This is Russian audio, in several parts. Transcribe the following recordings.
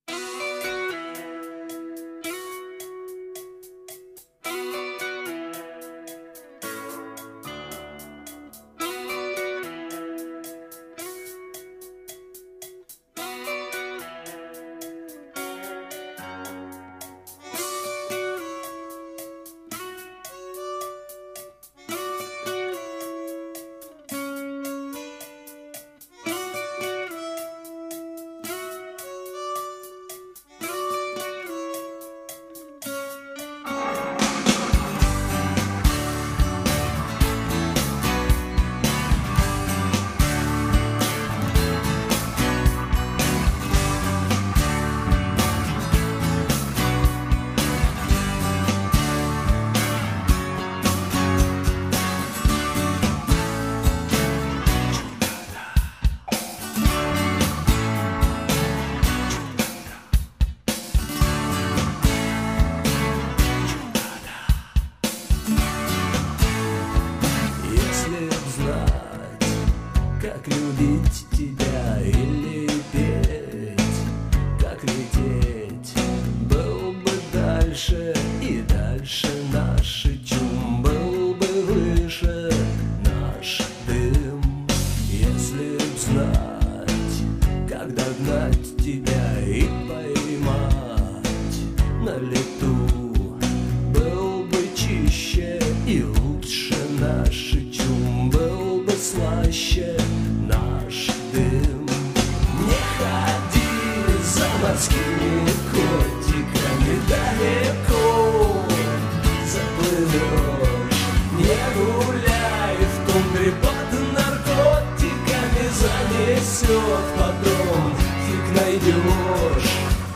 Как любить тебя или петь, как лететь, был бы дальше и дальше наш чум, был бы выше наш дым. Если б знать, как догнать тебя и поймать на лету, был бы чище и лучше наш чум, был бы слаще наш дым. Не ходи за морскими котиками далеко, заплывешь. Не гуляй в тундре под наркотиками, занесет потом, фиг найдешь.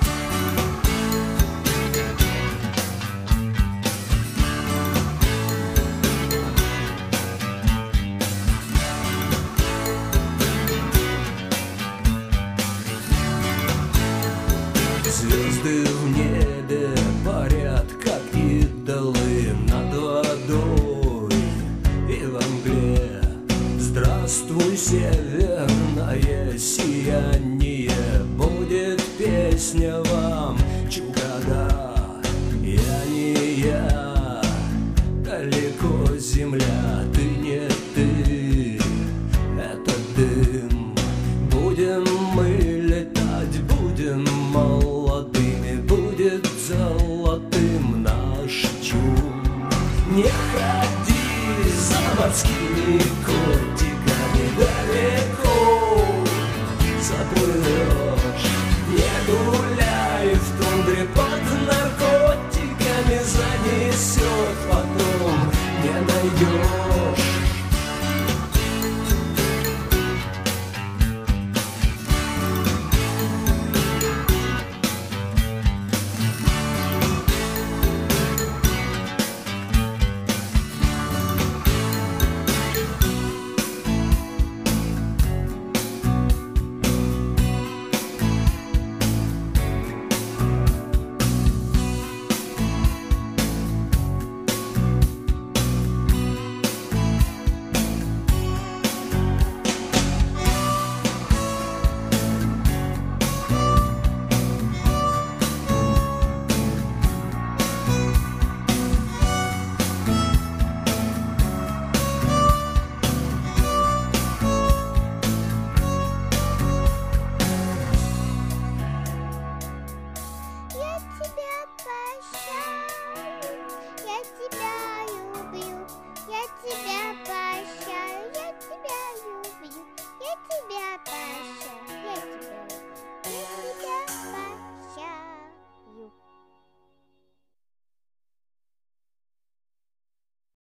Звезды в небе парят, как идолы над водой и во мгле. Здравствуй, северное сияние, будет песня вам, чукада. Я не я, далеко земля, ты не ты, это дым. Будем мы летать, будем молодыми, будет золотым наш чум. Не ходи за морскими котиками далеко, заплывешь. Не гуляй